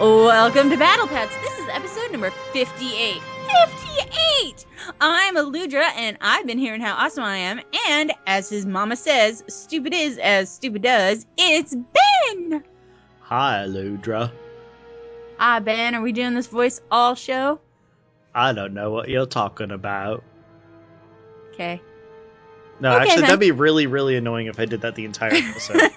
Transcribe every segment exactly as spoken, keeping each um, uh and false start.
Welcome to Battle Pets. This is episode number fifty-eight. fifty-eight! I'm Aludra, and I've been hearing how awesome I am. And as his mama says, stupid is as stupid does. It's Ben! Hi, Aludra. Hi, Ben. Are we doing this voice all show? I don't know what you're talking about. Okay. No, okay, actually, then. that'd be really, really annoying if I did that the entire episode.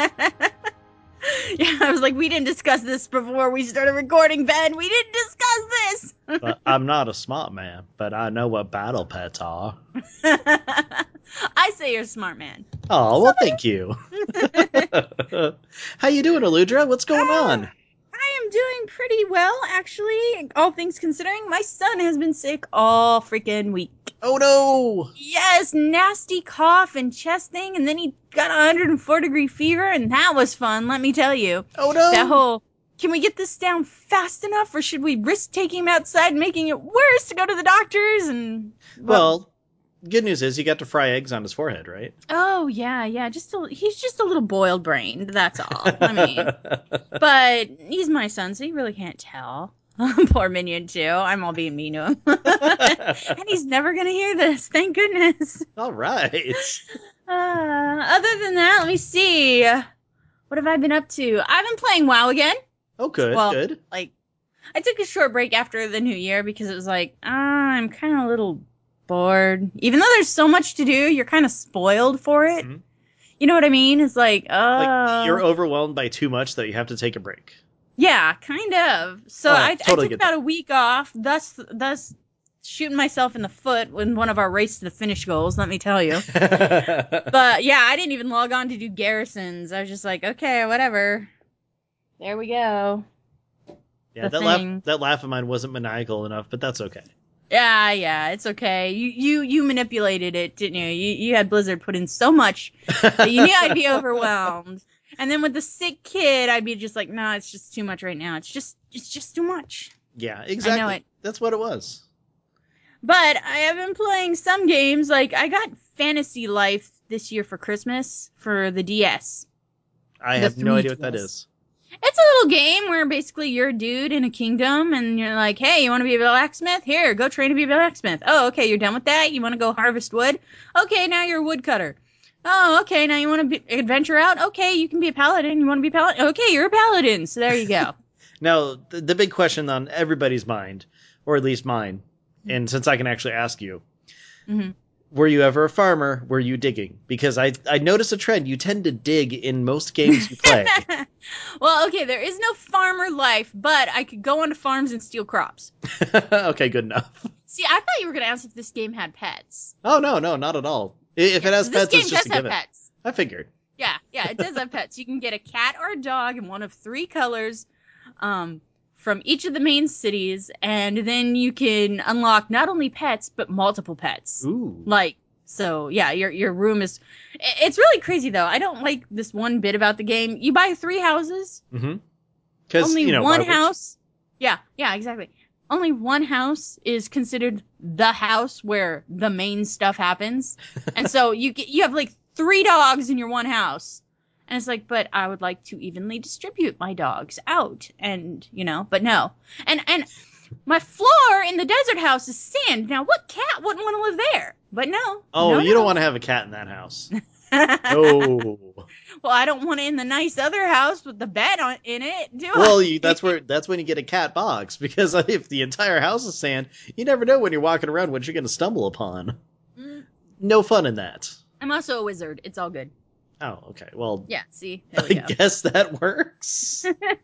Yeah, I was like, we didn't discuss this before we started recording, Ben. We didn't discuss this. But I'm not a smart man, but I know what battle pets are. I say you're a smart man. Oh, well, thank you. How you doing, Aludra? What's going Uh, on? I am doing pretty well, actually. All things considering, my son has been sick all freaking week. Oh, no! Yes, nasty cough and chest thing, and then he got a one hundred four degree fever, and that was fun, let me tell you. Oh, no! That whole, can we get this down fast enough, or should we risk taking him outside and making it worse to go to the doctors? And Well, well good news is you got to fry eggs on his forehead, right? Oh, yeah, yeah, just a, he's just a little boiled brained, that's all. I mean, but he's my son, so he really can't tell. Poor Minion, too. I'm all being mean to him. And he's never going to hear this. Thank goodness. All right. Uh, other than that, let me see. What have I been up to? I've been playing WoW again. Oh, good, well, good. Like, I took a short break after the new year because it was like, ah, I'm kind of a little bored. Even though there's so much to do, you're kind of spoiled for it. Mm-hmm. You know what I mean? It's like, oh. Uh, like, you're overwhelmed by too much that you have to take a break. Yeah, kind of. So oh, I, totally I took about that. a week off, thus thus shooting myself in the foot in one of our race to the finish goals, let me tell you. But yeah, I didn't even log on to do garrisons. I was just like, okay, whatever. There we go. Yeah, that laugh, that laugh of mine wasn't maniacal enough, but that's okay. Yeah, yeah, it's okay. You you you manipulated it, didn't you? You you had Blizzard put in so much that you knew I'd be overwhelmed. And then with the sick kid, I'd be just like, no, it's just too much right now. It's just it's just too much. Yeah, exactly. I know it. That's what it was. But I have been playing some games. Like, I got Fantasy Life this year for Christmas for the D S. I have no idea what that is. It's a little game where basically you're a dude in a kingdom, and you're like, hey, you want to be a blacksmith? Here, go train to be a blacksmith. Oh, okay, you're done with that? You want to go harvest wood? Okay, now you're a woodcutter. Oh, okay, now you want to be, adventure out? Okay, you can be a paladin. You want to be a paladin? Okay, you're a paladin. So there you go. Now, the, the big question on everybody's mind, or at least mine, and since I can actually ask you, mm-hmm. were you ever a farmer? Were you digging? Because I I noticed a trend. You tend to dig in most games you play. Well, okay, there is no farmer life, but I could go onto farms and steal crops. Okay, good enough. See, I thought you were going to ask if this game had pets. Oh, no, no, not at all. If yeah, it has so pets, this game it's just does a have given. Pets. I figured. Yeah, yeah, it does have pets. You can get a cat or a dog in one of three colors um, from each of the main cities, and then you can unlock not only pets, but multiple pets. Ooh. Like, so, yeah, your your room is... It's really crazy, though. I don't like this one bit about the game. You buy three houses. Mm-hmm. Only you know, one house. Yeah, yeah, exactly. Only one house is considered the house where the main stuff happens. And so you get, you have like three dogs in your one house. And it's like, but I would like to evenly distribute my dogs out. And, you know, but no. And and my floor in the desert house is sand. Now, what cat wouldn't want to live there? But no. Oh, no, you no. don't want to have a cat in that house. No. Well, I don't want it in the nice other house with the bed on in it, do I? Well, you, that's where that's when you get a cat box, because if the entire house is sand, you never know when you're walking around what you're going to stumble upon. Mm. No fun in that. I'm also a wizard. It's all good. Oh, okay. Well, yeah. See, there we I go. guess that works.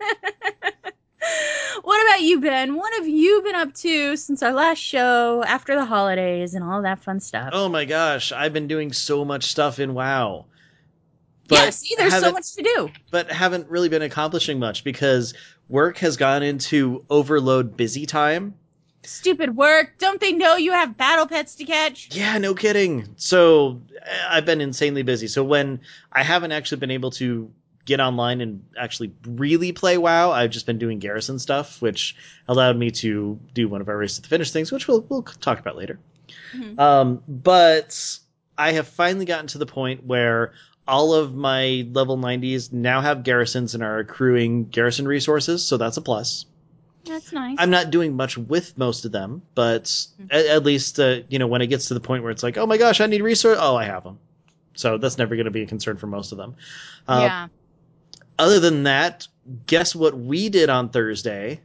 What about you, Ben? What have you been up to since our last show after the holidays and all that fun stuff? Oh my gosh, I've been doing so much stuff in WoW. But yeah, see, there's so much to do. But haven't really been accomplishing much because work has gone into overload busy time. Stupid work. Don't they know you have battle pets to catch? Yeah, no kidding. So I've been insanely busy. So when I haven't actually been able to get online and actually really play WoW, I've just been doing garrison stuff, which allowed me to do one of our race to the finish things, which we'll we'll talk about later. Mm-hmm. Um, but I have finally gotten to the point where all of my level nineties now have garrisons and are accruing garrison resources, so that's a plus. That's nice. I'm not doing much with most of them, but at, at least, uh, you know, when it gets to the point where it's like, oh my gosh, I need resource. Oh, I have them. So that's never going to be a concern for most of them. Uh, yeah. Other than that, guess what we did on Thursday?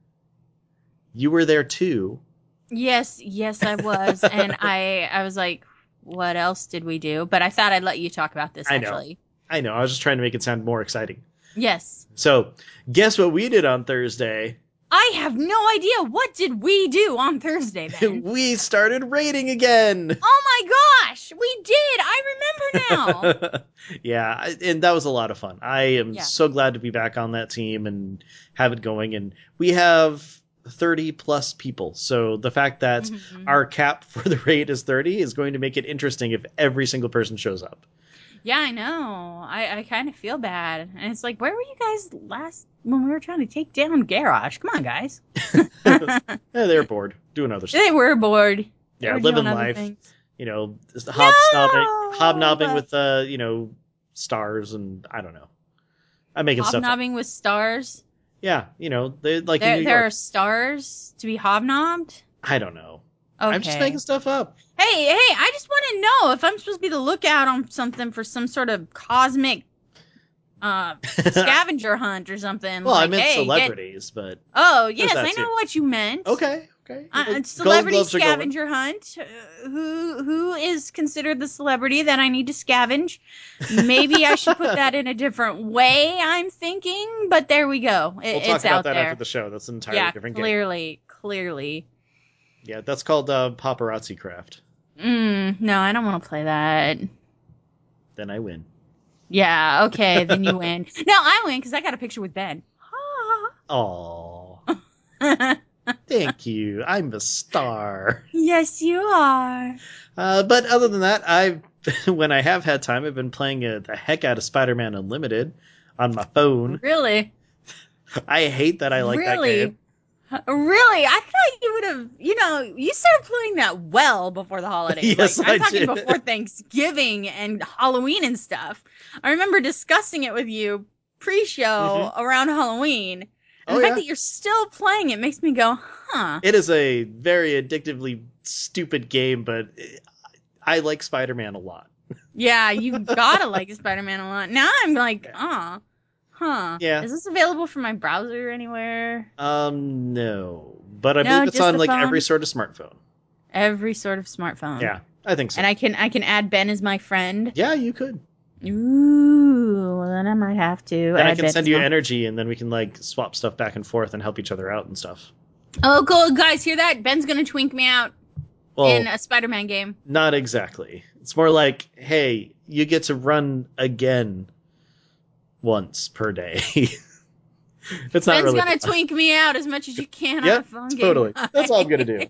You were there too. Yes, yes, I was. And I I was like, what else did we do? But I thought I'd let you talk about this, I know. actually. I know. I was just trying to make it sound more exciting. Yes. So, guess what we did on Thursday? I have no idea. What did we do on Thursday, then? We started raiding again. Oh my gosh, we did. I remember now. Yeah, and that was a lot of fun. I am Yeah. so glad to be back on that team and have it going. And we have thirty plus people. So the fact that Mm-hmm. our cap for the raid is thirty is going to make it interesting if every single person shows up. Yeah, I know. I, I kind of feel bad. And it's like, where were you guys last when we were trying to take down Garrosh? Come on, guys. Yeah, they're bored doing other stuff. They were bored. They Yeah, were living doing other life. things. You know, just hobnobbing, No, hobnobbing but- with uh, you know, stars and I don't know. I'm making stuff up. Hobnobbing with stars. Yeah, you know, they like in There, New there York. are stars to be hobnobbed. I don't know. Okay. I'm just making stuff up. Hey, hey! I just want to know if I'm supposed to be the lookout on something for some sort of cosmic uh, scavenger hunt or something. Well, like, I meant hey, celebrities, Get... but Oh, yes, that I know too. what you meant. okay, okay. Uh, Well, celebrity Gold Globes are going. scavenger hunt. Uh, who who is considered the celebrity that I need to scavenge? Maybe I should put that in a different way. I'm thinking, but there we go. It, We'll talk it's about out that there. after the show. That's an entirely Yeah, different game. clearly, clearly. Yeah, that's called uh, paparazzi craft. Mm, no, I don't want to play that. Then I win. Yeah, okay, then you win. No, I win because I got a picture with Ben. Aw. Thank you. I'm a star. Yes, you are. Uh, but other than that, I've when I have had time, I've been playing uh, the heck out of Spider-Man Unlimited on my phone. Really? I hate that I like really? that game. Really? I thought you would have, you know, you started playing that well before the holidays. Yes, like, I'm I talking did. before Thanksgiving and Halloween and stuff. I remember discussing it with you pre-show Mhm. around Halloween. And Oh, the fact yeah. that you're still playing it makes me go, huh. It is a very addictively stupid game, but I like Spider-Man a lot. Yeah, you gotta like Spider-Man a lot. Now I'm like, oh, huh. Yeah. Is this available for my browser anywhere? Um, no. But I No, believe it's just on the like phone? every sort of smartphone. Every sort of smartphone. Yeah, I think so. And I can I can add Ben as my friend. Yeah, you could. Ooh, well, then I might have to. Then I add can Ben send as you my- energy, and then we can like swap stuff back and forth and help each other out and stuff. Oh, cool, guys! Hear that? Ben's gonna twink me out Well, in a Spider-Man game. not exactly. It's more like, hey, you get to run again once per day. It's not Ben's really. gonna twink me out as much as you can on a Yep, phone game. totally. That's all I'm gonna do.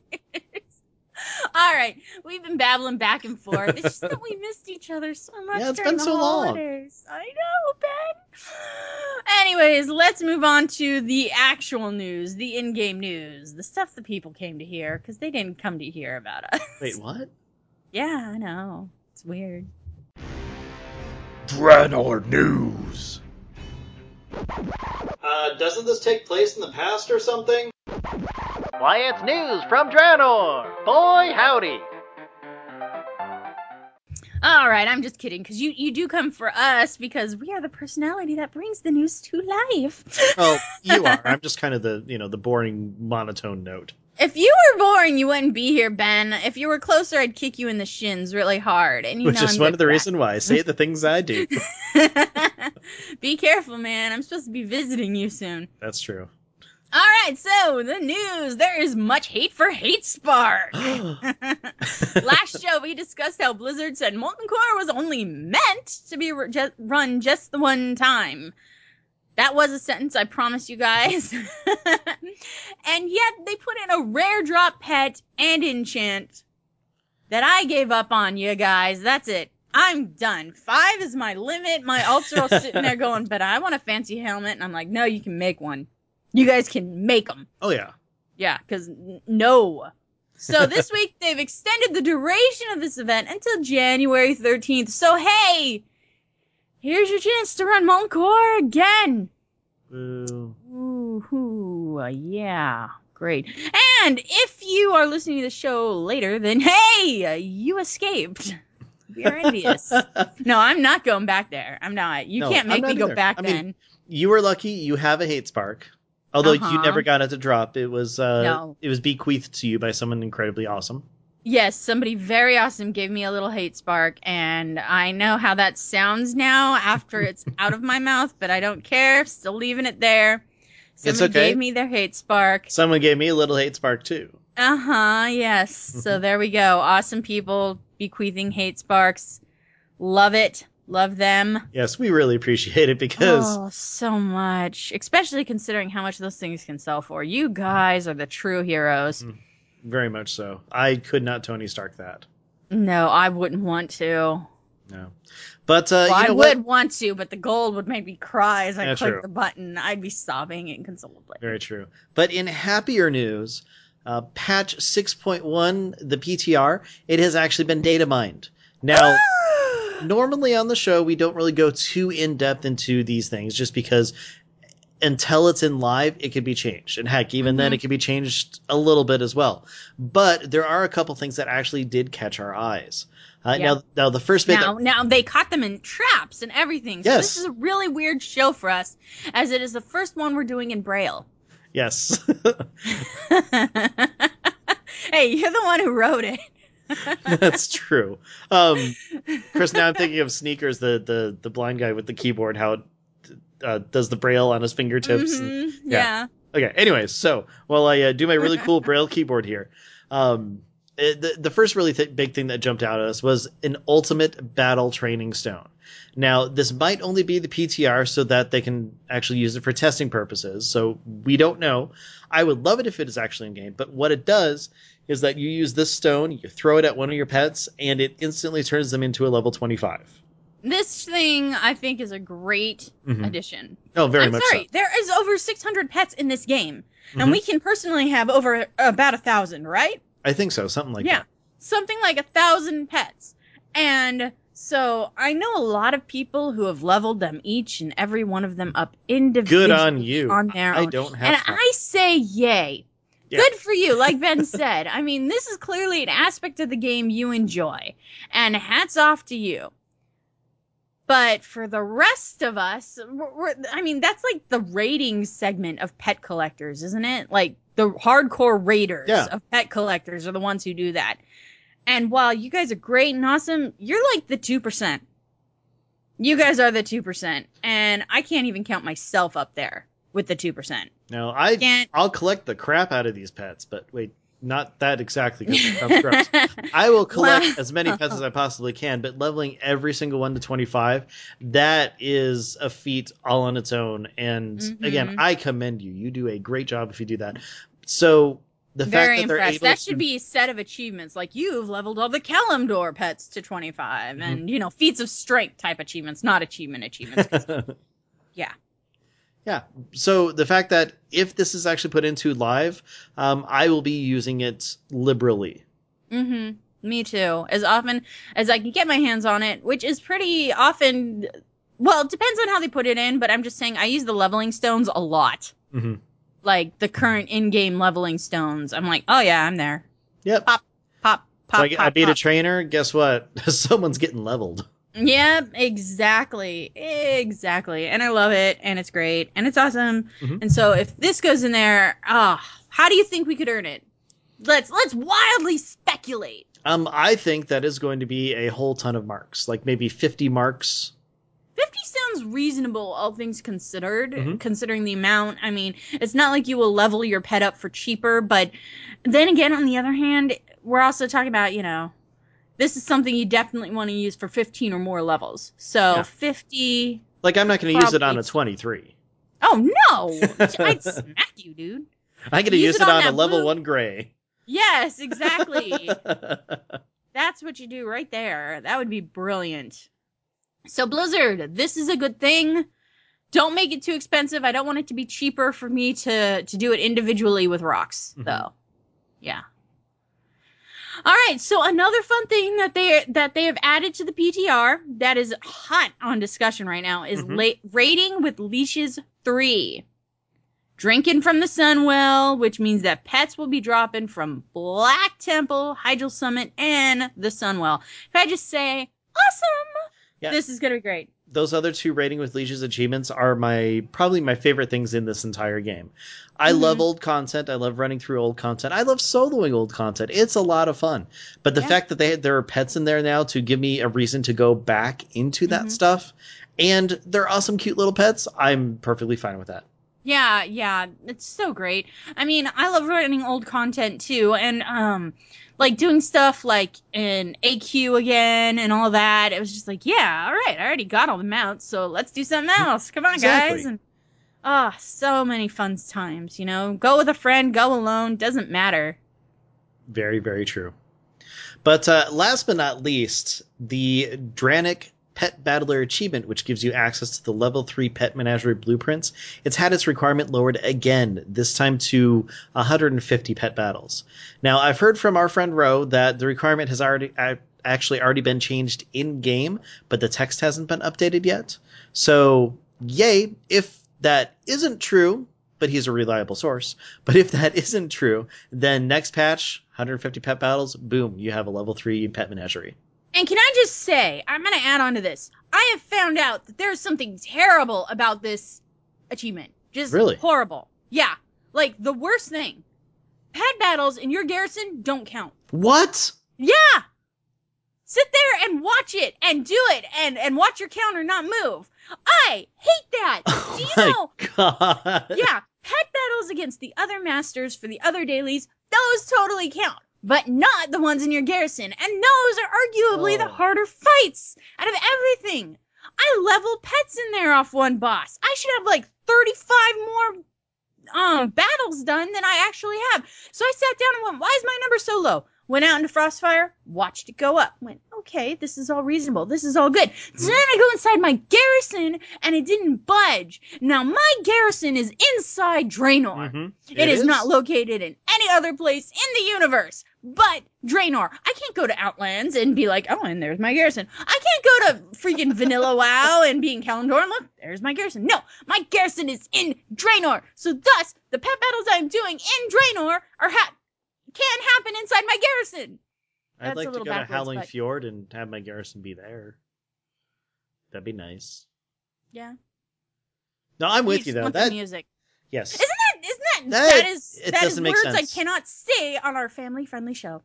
All right, we've been babbling back and forth. It's just that we missed each other so much Yeah, it's during been the so long. holidays. I know, Ben. Anyways, let's move on to the actual news, the in-game news, the stuff the people came to hear because they didn't come to hear about us. Wait, what? Yeah, I know. It's weird. Draenor News. Uh, doesn't this take place in the past or something? Why, it's news from Draenor! Boy, howdy! All right, I'm just kidding because you, you do come for us because we are the personality that brings the news to life. Oh, you are. I'm just kind of the, you know, the boring monotone note. If you were boring, you wouldn't be here, Ben. If you were closer, I'd kick you in the shins really hard. And you Which know is I'm one good of the for that. reasons why I say the things I do. Be careful, man. I'm supposed to be visiting you soon. That's true. All right, so the news. There is much hate for Hate Spark. Last show, we discussed how Blizzard said Molten Core was only meant to be re- just run just the one time. That was a sentence, I promise you guys. And yet, they put in a rare drop pet and enchant that I gave up on, you guys. That's it. I'm done. Five is my limit. My alts are all sitting there going, but I want a fancy helmet. And I'm like, no, you can make one. You guys can make them. Oh, yeah. Yeah, because n- no. So this week, they've extended the duration of this event until January thirteenth. So, hey, Here's your chance to run Molten Core again. Ooh. Ooh, ooh, uh, yeah, great. And if you are listening to the show later, then hey, uh, you escaped. We are envious. No, I'm not going back there. I'm not. You No, can't make I'm me not go either. back I mean, then. You were lucky. You have a hate spark, although you Uh-huh. never got it to drop. It was uh, No. it was bequeathed to you by someone incredibly awesome. Yes, somebody very awesome gave me a little hate spark, and I know how that sounds now after it's out of my mouth, but I don't care. Still leaving it there. Somebody okay. gave me their hate spark. Someone gave me a little hate spark too. Uh-huh, yes. So there we go. Awesome people bequeathing hate sparks. Love it. Love them. Yes, we really appreciate it because Oh, so much. Especially considering how much those things can sell for. You guys are the true heroes. Mm, very much so. I could not Tony Stark that. No, I wouldn't want to. No. But uh, Well, you know I what? would want to, but the gold would make me cry as I Yeah, click true. the button. I'd be sobbing inconsolably. Very true. But in happier news, uh, patch six point one, the P T R, it has actually been data mined. Now, normally on the show, we don't really go too in-depth into these things just because until it's in live, it could be changed. And heck, even mm-hmm. then, it could be changed a little bit as well. But there are a couple things that actually did catch our eyes. Uh, yeah. Now, now the first bit. Now, that... now they caught them in traps and everything. So yes. This is a really weird show for us, as it is the first one we're doing in Braille. Yes. Hey, you're the one who wrote it. That's true. Um, Chris, now I'm thinking of Sneakers, the the the blind guy with the keyboard, how it uh, does the Braille on his fingertips. Mm-hmm. And, yeah. yeah. Okay. Anyways, so while I uh, do my really cool Braille keyboard here, um, it, the the first really th- big thing that jumped out at us was an ultimate battle training stone. Now, this might only be the P T R so that they can actually use it for testing purposes. So we don't know. I would love it if it is actually in game, but what it does is that you use this stone, you throw it at one of your pets, and it instantly turns them into a level twenty-five. This thing, I think, is a great mm-hmm. addition. Oh, very I'm much sorry. so. There is over six hundred pets in this game, mm-hmm. and we can personally have over about a thousand, right? I think so, something like yeah, that. Something like a thousand pets. And so I know a lot of people who have leveled them each and every one of them up individually. Good on you. On their I own. don't have And fun. I say yay. Yeah. Good for you, like Ben said. I mean, this is clearly an aspect of the game you enjoy. And hats off to you. But for the rest of us, we're, we're, I mean, that's like the raiding segment of pet collectors, isn't it? Like the hardcore raiders yeah. of pet collectors are the ones who do that. And while you guys are great and awesome, you're like the two percent. You guys are the two percent. And I can't even count myself up there with the two percent. No, I can't. I'll collect the crap out of these pets, but wait, not that exactly because it sounds gross. I will collect Well, as many pets as I possibly can, but leveling every single one to twenty-five, that is a feat all on its own. And mm-hmm. again, I commend you. You do a great job if you do that. So the Very fact that impressed. they're able That to... should be a set of achievements. Like you've leveled all the Kalimdor pets to twenty-five, mm-hmm. and you know, feats of strength type achievements, not achievement achievements. yeah. Yeah. So the fact that if this is actually put into live, um, I will be using it liberally. Mm-hmm. Me too. As often as I can get my hands on it, which is pretty often. Well, it depends on how they put it in, but I'm just saying I use the leveling stones a lot. Mm-hmm. Like the current in-game leveling stones. I'm like, oh yeah, I'm there. Yep. Pop, pop, pop, so I, pop, I beat pop. a trainer. Guess what? Someone's getting leveled. Yep, exactly. Exactly. And I love it, and it's great, and it's awesome. Mm-hmm. And so if this goes in there, ah, oh, how do you think we could earn it? Let's let's wildly speculate. Um, I think that is going to be a whole ton of marks, like maybe fifty marks. fifty sounds reasonable, all things considered, mm-hmm. considering the amount. I mean, it's not like you will level your pet up for cheaper, but then again, on the other hand, we're also talking about, you know, this is something you definitely want to use for fifteen or more levels. So yeah. fifty... Like, I'm not going to use it on a twenty-three. Oh, no! I'd smack you, dude. I'm going to use, use it, it on, on a level blue... one gray. Yes, exactly. That's what you do right there. That would be brilliant. So, Blizzard, this is a good thing. Don't make it too expensive. I don't want it to be cheaper for me to, to do it individually with rocks, mm-hmm. though. Yeah. All right, so another fun thing that they that they have added to the P T R that is hot on discussion right now is Mhm. la- raiding with leashes three. Drinking from the Sunwell, which means that pets will be dropping from Black Temple, Hyjal Summit, and the Sunwell. If I just say, awesome, Yeah. this is going to be great. Those other two rating with leashes achievements are my probably my favorite things in this entire game. I Mhm. love old content. I love running through old content. I love soloing old content. It's a lot of fun. But the Yeah. fact that they there are pets in there now to give me a reason to go back into that Mhm. stuff, and they're awesome, cute little pets, I'm perfectly fine with that. Yeah, yeah, it's so great. I mean, I love running old content too, and um, like doing stuff like in A Q again and all that. It was just like, yeah, all right, I already got all the mounts, so let's do something else. Come on, Exactly. guys, and ah, so many fun times. You know, go with a friend, go alone, doesn't matter. Very, very true. But uh, last but not least, the Dranic Pet Battler achievement, which gives you access to the level three Pet Menagerie blueprints, it's had its requirement lowered again, this time to one hundred fifty pet battles. Now, I've heard from our friend Ro that the requirement has already uh, actually already been changed in game, but the text hasn't been updated yet. So, yay, if that isn't true, but he's a reliable source. But if that isn't true, then next patch, one hundred fifty pet battles, boom, you have a level three pet menagerie. And can I just say, I'm going to add on to this. I have found out that there's something terrible about this achievement. Just Really? horrible. Yeah. Like, the worst thing. Pet battles in your garrison don't count. What? Yeah! Sit there and watch it and do it and, and watch your counter not move. I hate that. Oh Do you my know? god. Yeah, pet battles against the other masters for the other dailies, those totally count. But not the ones in your garrison. And those are arguably the Oh. harder fights out of everything. I level pets in there off one boss. I should have like thirty-five more um battles done than I actually have. So I sat down and went, why is my number so low? Went out into Frostfire, watched it go up. Went, okay, this is all reasonable. This is all good. So then I go inside my garrison, and it didn't budge. Now, my garrison is inside Draenor. Mm-hmm. It is, is not located in any other place in the universe but Draenor. I can't go to Outlands and be like, oh, and there's my garrison. I can't go to freaking Vanilla WoW and be in Kalimdor and look, there's my garrison. No, my garrison is in Draenor. So thus, the pet battles I'm doing in Draenor are ha- can happen inside my garrison. I'd That's like a to little go to backwards, Howling but- Fjord and have my garrison be there. That'd be nice. Yeah. No, I'm You with just you though. want the That music. yes. Isn't that isn't that That- that is it that is doesn't make words I sense. cannot say on our family friendly show.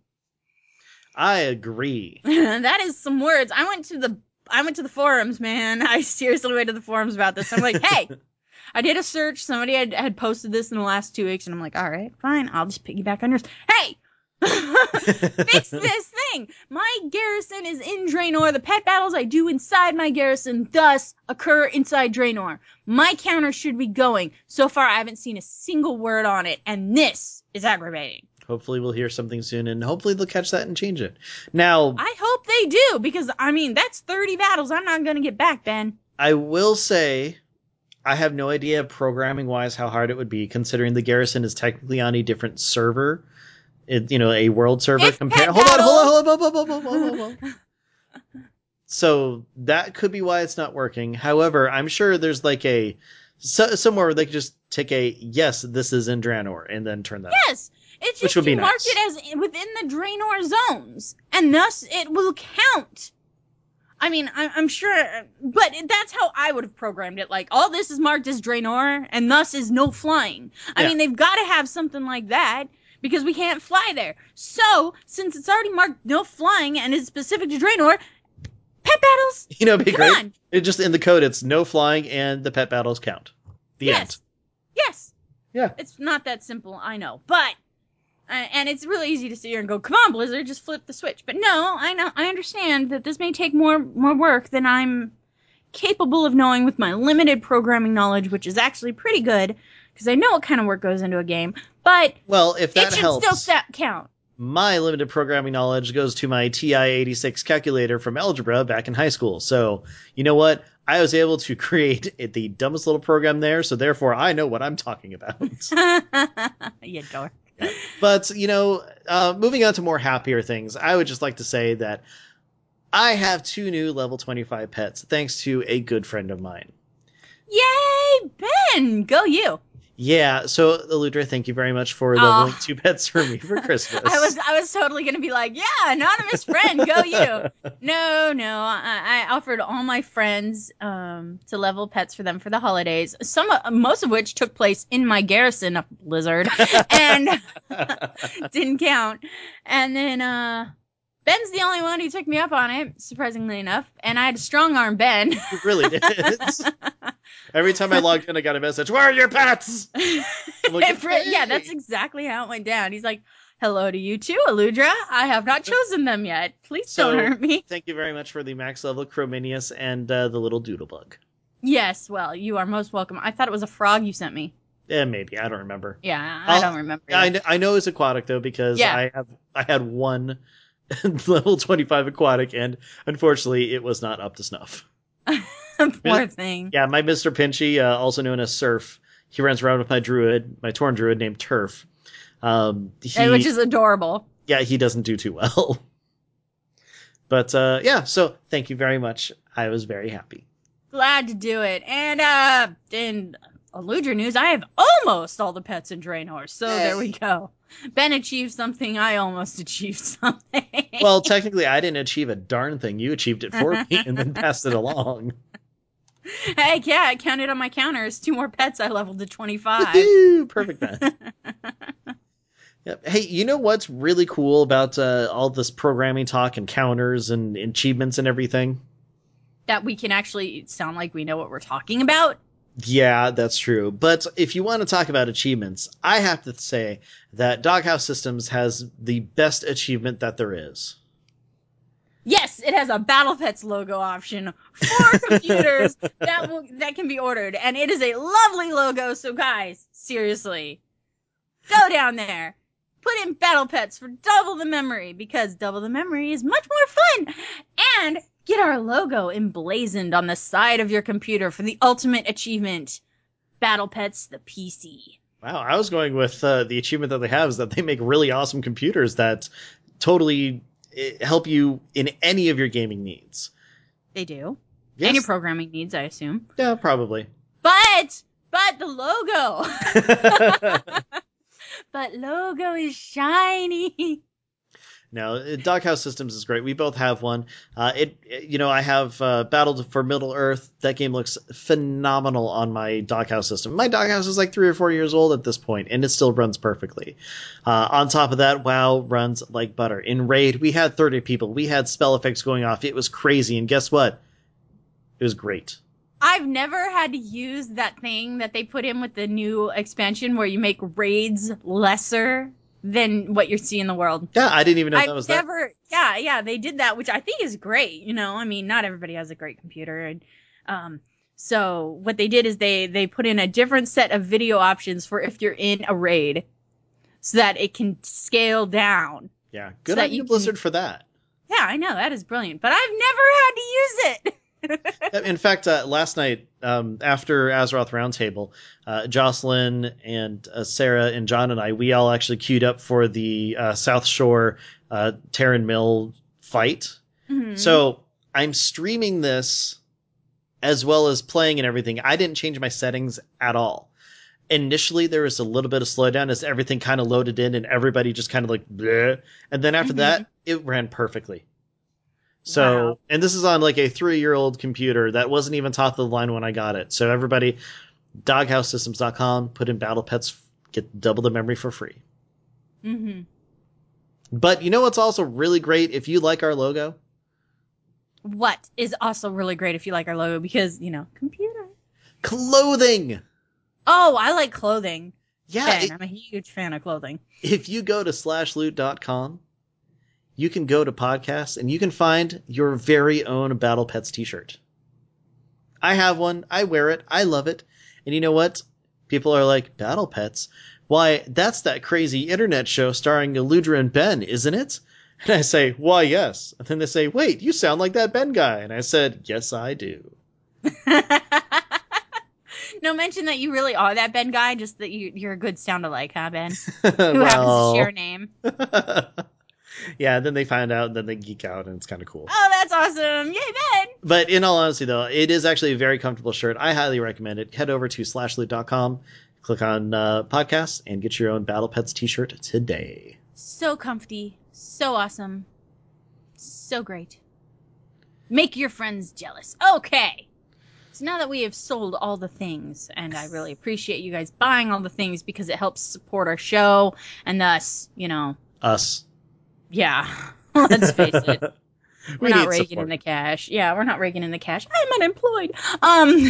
I agree. That is some words. I went to the I went to the forums, man. I seriously went to the forums about this. I'm like, hey, I did a search. Somebody had, had posted this in the last two weeks, and I'm like, all right, fine. I'll just piggyback on yours. Hey, fix this thing. My garrison is in Draenor. The pet battles I do inside my garrison thus occur inside Draenor. My counter should be going. So far, I haven't seen a single word on it, and this is aggravating. Hopefully we'll hear something soon, and hopefully they'll catch that and change it. Now, I hope they do, because, I mean, that's thirty battles I'm not going to get back, Ben. I will say I have no idea programming-wise how hard it would be, considering the garrison is technically on a different server. It, you know, a world server. It's Compare. pet Hold on, hold on, battles. hold on, hold on, hold on, hold on, hold on. So that could be why it's not working. However, I'm sure there's like a so, somewhere where they could just take a yes, this is in Draenor, and then turn that. Yes, it's Which just would be you mark nice. it as within the Draenor zones, and thus it will count. I mean, I, I'm sure, but that's how I would have programmed it. Like, all this is marked as Draenor, and thus is no flying. I Yeah. mean, they've got to have something like that, because we can't fly there. So, since it's already marked no flying, and is specific to Draenor, pet battles, You know, it'd be come great. on. It just in the code, it's no flying, and the pet battles count. The Yes. end. Yes. Yeah. It's not that simple, I know, but uh, and it's really easy to sit here and go, "Come on, Blizzard, just flip the switch." But no, I know, I understand that this may take more more work than I'm capable of knowing with my limited programming knowledge, which is actually pretty good because I know what kind of work goes into a game. But Well, if that it should helps, still sta- count. my limited programming knowledge goes to my T I eighty-six calculator from algebra back in high school. So, you know what? I was able to create it, the dumbest little program there, so therefore I know what I'm talking about. You dork. Yeah. But, you know, uh, moving on to more happier things, I would just like to say that I have two new level twenty-five pets thanks to a good friend of mine. Yay, Ben! Go you. Yeah, so Eludra, thank you very much for leveling Aw. two pets for me for Christmas. I was I was totally gonna be like, yeah, anonymous friend, go you. No, no, I, I offered all my friends um, to level pets for them for the holidays. Some, of- most of which took place in my garrison of Blizzard, and didn't count. And then uh, Ben's the only one who took me up on it, surprisingly enough. And I had to strong arm Ben. You really did. Every time I logged in, I got a message, where are your pets? I'm like, And for- yeah, "Hey." that's exactly how it went down. He's like, hello to you too, Aludra. I have not chosen them yet. Please So, don't hurt me. thank you very much for the max level Chrominius and uh, the little Doodlebug. Yes, well, you are most welcome. I thought it was a frog you sent me. Yeah, maybe. I don't remember. Yeah, I I'll- don't remember. I, either. kn- I know it's aquatic, though, because Yeah. I have I had one level twenty-five aquatic, and unfortunately, it was not up to snuff. Poor thing. Yeah, my Mister Pinchy, uh, also known as Surf, he runs around with my druid, my Torn druid named Turf. Um, he, Which is adorable. yeah, he doesn't do too well. But uh, yeah, so thank you very much. I was very happy. Glad to do it. And uh in Aludra news, I have almost all the pets in Draenor. So Yay. there we go. Ben achieved something, I almost achieved something. Well, technically, I didn't achieve a darn thing. You achieved it for me and then passed it along. Heck yeah, I counted on my counters. Two more pets I leveled to twenty-five. Woo-hoo! Perfect then. Yep. Hey, you know what's really cool about uh, all this programming talk and counters and achievements and everything? That we can actually sound like we know what we're talking about. Yeah, that's true. But if you want to talk about achievements, I have to say that Doghouse Systems has the best achievement that there is. Yes, it has a Battle Pets logo option for computers that will that can be ordered, and it is a lovely logo. So, guys, seriously, go down there, put in Battle Pets for double the memory because double the memory is much more fun, and get our logo emblazoned on the side of your computer for the ultimate achievement: Battle Pets the P C. Wow, I was going with uh, the achievement that they have is that they make really awesome computers that totally eh, help you in any of your gaming needs. They do, Yes. and your programming needs, I assume. Yeah, probably. But but the logo. But logo is shiny. No, Doghouse Systems is great. We both have one. Uh, it, you know, I have uh, Battle for Middle Earth. That game looks phenomenal on my Doghouse system. My Doghouse is like three or four years old at this point, and it still runs perfectly. Uh, on top of that, WoW runs like butter. In Raid, we had thirty people. We had spell effects going off. It was crazy, and guess what? It was great. I've never had to use that thing that they put in with the new expansion where you make raids lesser than what you see in the world. Yeah, I didn't even know I've that was never, yeah, yeah, they did that, which I think is great. You know, I mean, not everybody has a great computer, and um, so what they did is they they put in a different set of video options for if you're in a raid, so that it can scale down. that. Yeah, good so on that you, you Blizzard, can- for that. Yeah, I know that is brilliant, but I've never had to use it. In fact, uh, last night, um, after Azeroth Roundtable, uh, Jocelyn and uh, Sarah and John and I, we all actually queued up for the uh, South Shore uh, Terran Mill fight. Mhm. So I'm streaming this as well as playing and everything. I didn't change my settings at all. Initially, there was a little bit of slowdown as everything kind of loaded in and everybody just kind of like, bleh. And then after Mhm. that, it ran perfectly. So, Wow. and this is on like a three-year-old computer that wasn't even top of the line when I got it. So everybody, doghouse systems dot com, put in Battle Pets, get double the memory for free. Mm-hmm. But you know what's also really great if you like our logo? What is also really great if you like our logo because, you know, computer. Clothing! Oh, I like clothing. Yeah, Ben, it- I'm a huge fan of clothing. if you go to slash loot dot com, you can go to podcasts and you can find your very own Battle Pets t-shirt. I have one. I wear it. I love it. And you know what? People are like, Battle Pets? Why, that's that crazy internet show starring Eludra and Ben, isn't it? And I say, why, yes. And then they say, wait, you sound like that Ben guy. And I said, yes, I do. No mention that you really are that Ben guy, just that you, you're a good sound alike, huh, Ben? Who well, happens to share a name. yeah, then they find out, and then they geek out, and it's kind of cool. Oh, that's awesome. Yay, Ben! But in all honesty, though, it is actually a very comfortable shirt. I highly recommend it. Head over to slash loot dot com, click on uh, podcasts, and get your own Battle Pets t-shirt today. So comfy. So awesome. So great. Make your friends jealous. Okay. So now that we have sold all the things, and I really appreciate you guys buying all the things because it helps support our show, and thus, you know... Us. Yeah. Let's face it. We're We not need raking support. in the cash. Yeah, we're not raking in the cash. I'm unemployed. Um.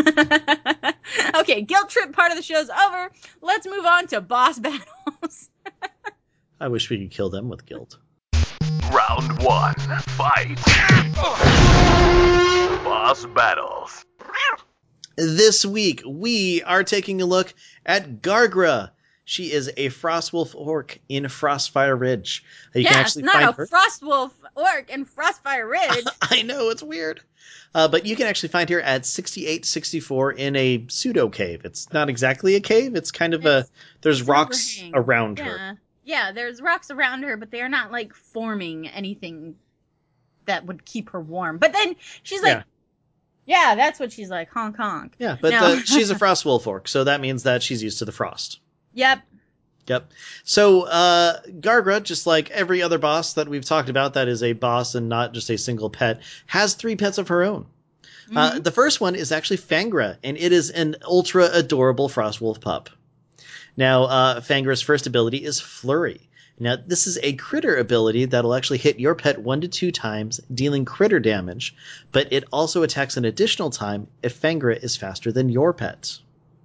Okay, guilt trip part of the show's over. Let's move on to boss battles. I wish we could kill them with guilt. Round one, fight. Boss battles. This week, we are taking a look at Gargra. She is a Frostwolf orc in Frostfire Ridge. You can Yes, actually not find a her. Frostwolf orc in Frostfire Ridge. I know, it's weird. Uh, but you can actually find her at sixty-eight sixty-four in a pseudo cave. It's not exactly a cave. It's kind of It's a, there's It's rocks overhang. around yeah. her. Yeah, there's rocks around her, but they are not like forming anything that would keep her warm. But then she's like, Yeah. yeah, that's what she's like, honk honk. Yeah, but No. uh, she's a Frostwolf orc, so that means that she's used to the frost. Yep. Yep. So, uh, Gargra, just like every other boss that we've talked about that is a boss and not just a single pet, has three pets of her own. Mm-hmm. Uh, the first one is actually Fangra, and it is an ultra adorable Frostwolf pup. Now, uh, Fangra's first ability is Flurry. Now, this is a critter ability that'll actually hit your pet one to two times, dealing critter damage, but it also attacks an additional time if Fangra is faster than your pet.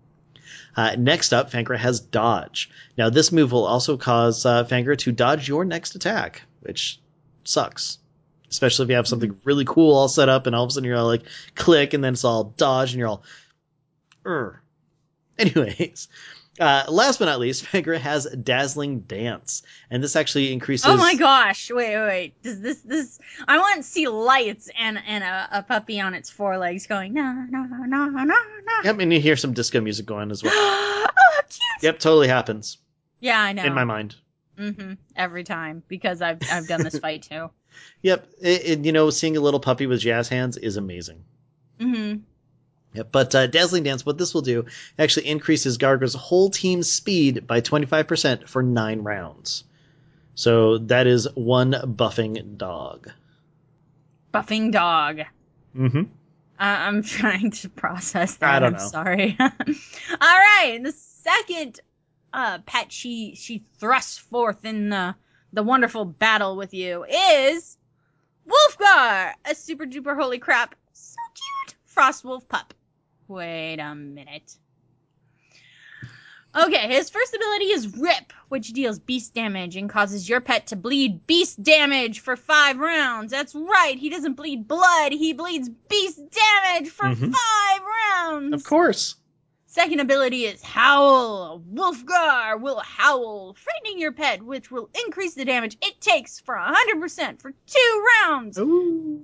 Uh, next up, Fangra has Dodge. Now, this move will also cause uh, Fangra to dodge your next attack, which sucks. Especially if you have something really cool all set up and all of a sudden you're all like, click, and then it's all dodge and you're all, Urgh. Anyways, uh, last but not least, Fangra has Dazzling Dance. And this actually increases... Oh my gosh! Wait, wait, wait! Does this this? I want to see lights and and a, a puppy on its forelegs going no no no no no no. Yep, and you hear some disco music going as well. Oh, cute! Yep, totally happens. Yeah, I know. In my mind. Mm-hmm. Every time because I've I've done this fight too. Yep, it, it, you know, seeing a little puppy with jazz hands is amazing. Mm-hmm. Yep, but uh, Dazzling Dance, what this will do, actually increases Gargra's whole team's speed by twenty-five percent for nine rounds. So that is one buffing dog. Buffing dog. Mm-hmm. Uh, I'm trying to process that. I don't I'm know. sorry. All right, the second uh, pet she she thrusts forth in the the wonderful battle with you is Wolfgar, a super duper holy crap, so cute Frostwolf pup. Wait a minute. Okay, his first ability is Rip, which deals beast damage and causes your pet to bleed beast damage for five rounds. That's right, he doesn't bleed blood, he bleeds beast damage for Mhm. five rounds. Of course. Second ability is Howl. Wolfgar will howl, frightening your pet, which will increase the damage it takes for one hundred percent for two rounds. Ooh.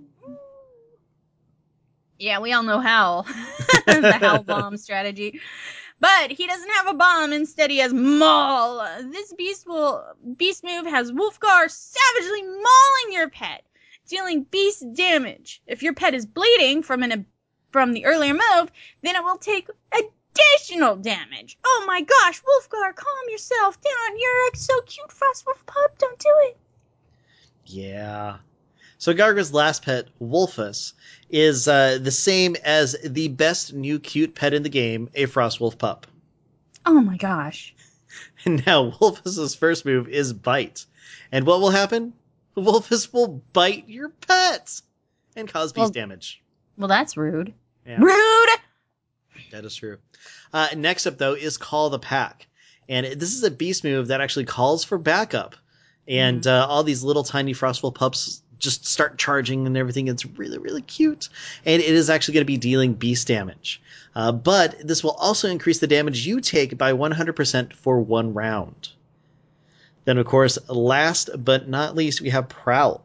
Yeah, we all know Howl. The Howl bomb strategy. But he doesn't have a bomb, instead he has Maul. This beast will beast move has Wolfgar savagely mauling your pet, dealing beast damage. If your pet is bleeding from an from the earlier move, then it will take additional damage. Oh my gosh, Wolfgar, calm yourself down. You're a so cute Frostwolf pup. Don't do it. Yeah. So Gargra's last pet, Wolfus, is uh, the same as the best new cute pet in the game, a Frostwolf pup. Oh my gosh. And now Wolfus's first move is Bite. And what will happen? Wolfus will bite your pet and cause beast Well- damage. Well, that's rude. Yeah. Rude! That is true. Uh, next up, though, is Call the Pack. And this is a beast move that actually calls for backup. And Mm-hmm. uh, all these little tiny Frostwolf pups just start charging and everything. It's really, really cute. And it is actually going to be dealing beast damage. Uh, but this will also increase the damage you take by one hundred percent for one round. Then, of course, last but not least, we have Prowl.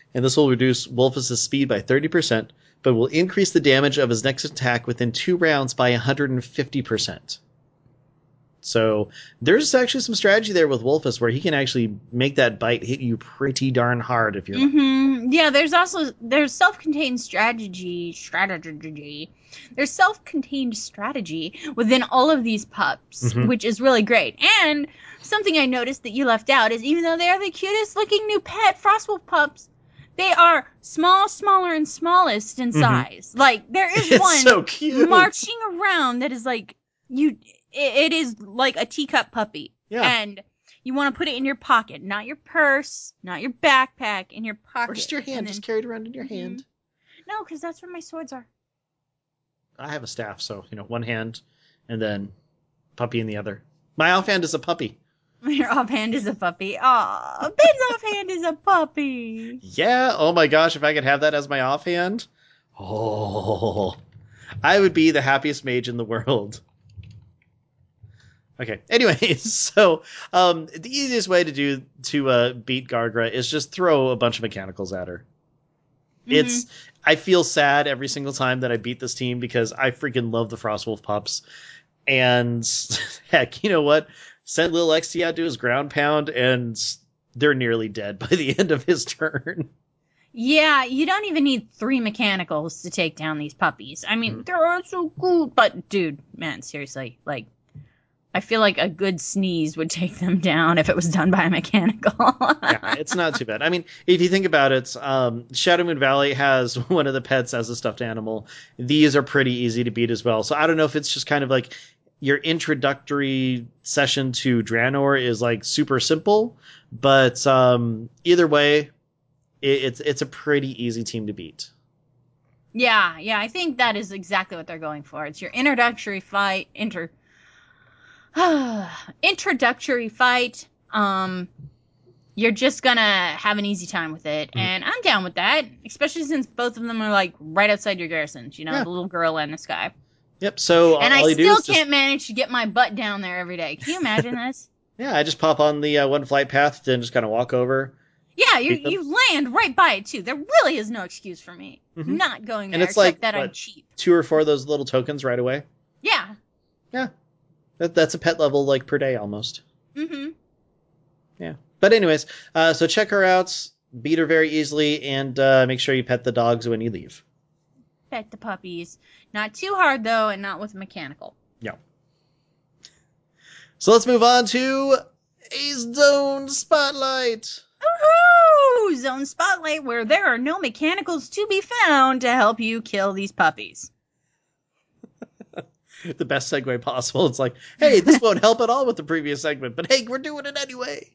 and this will reduce Wolfus' speed by thirty percent, but will increase the damage of his next attack within two rounds by one hundred fifty percent. So there's actually some strategy there with Wolfus where he can actually make that bite hit you pretty darn hard if you're Mm-hmm. Yeah, there's also there's self-contained strategy strategy. There's self-contained strategy within all of these pups, Mhm. which is really great. And something I noticed that you left out is even though they are the cutest looking new pet Frostwolf pups, they are small, smaller, and smallest in Mhm. size. Like there is It's one so cute. marching around that is like you. It, it is like a teacup puppy, Yeah. and you want to put it in your pocket, not your purse, not your backpack, in your pocket. Or just your hand, And just then- carry it around in your Mhm. hand. No, because that's where my swords are. I have a staff, so, you know, one hand, and then puppy in the other. My offhand is a puppy. Your offhand is a puppy. Aw, Ben's offhand is a puppy. Yeah, oh my gosh, if I could have that as my offhand, oh, I would be the happiest mage in the world. Okay, anyways, so um, the easiest way to do to uh, beat Gargra is just throw a bunch of mechanicals at her. It's I feel sad every single time that I beat this team because I freaking love the Frostwolf pups. And heck, you know what? Send Lil X T out to his ground pound and they're nearly dead by the end of his turn. Yeah, you don't even need three mechanicals to take down these puppies. I mean, Mhm. they're so cool. But, dude, man, seriously, like, I feel like a good sneeze would take them down if it was done by a mechanical. Yeah, it's not too bad. I mean, if you think about it, um, Shadowmoon Valley has one of the pets as a stuffed animal. These are pretty easy to beat as well. So I don't know if it's just kind of like your introductory session to Draenor is like super simple, but um, either way, it, it's it's a pretty easy team to beat. Yeah, yeah, I think that is exactly what they're going for. It's your introductory fight, inter introductory fight. Um you're just gonna have an easy time with it, Mhm. and I'm down with that, especially since both of them are like right outside your garrisons, you know, Yeah. the little girl and this guy. Yep. So And all I you do still is just, can't manage to get my butt down there every day. Can you imagine this? yeah, I just pop on the uh, one flight path, then just kind of walk over. Yeah, you Beat them. you land right by it too. There really is no excuse for me Mhm. not going there, And it's except like, that I'm what? cheap. Two or four of those little tokens right away. Yeah. That, that's a pet level like per day almost. Mm-hmm. Yeah. But anyways, uh, so check her out, beat her very easily, and uh, make sure you pet the dogs when you leave. Pet the puppies. Not too hard though, and not with mechanical. Yeah. So let's move on to a zone spotlight. Woohoo! Zone Spotlight, where there are no mechanicals to be found to help you kill these puppies. The best segue possible. It's like, hey, this won't help at all with the previous segment, but hey, we're doing it anyway.